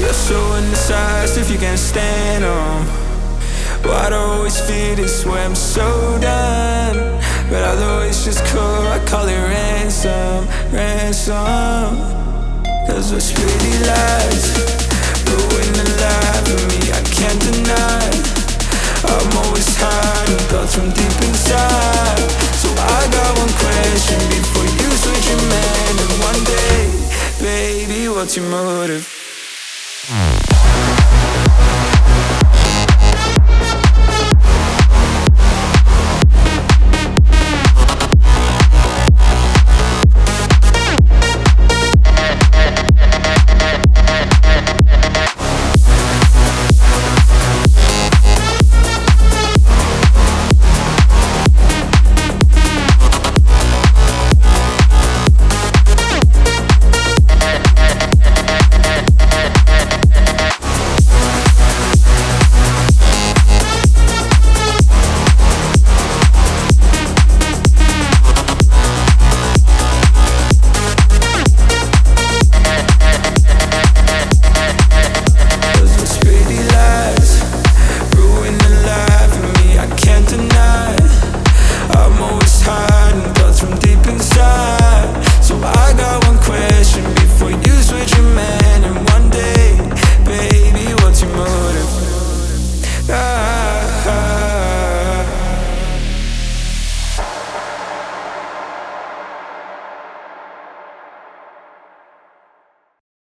You're so indecisive if you can't stand them. Why'd I always feel this way? I'm so done. But although it's just cool, I call it ransom, ransom. Cause what's really lies ruin the life of me, I can't deny. I'm always hiding thoughts from deep inside. So I got one question before you switch your man. And one day, baby, what's your motive?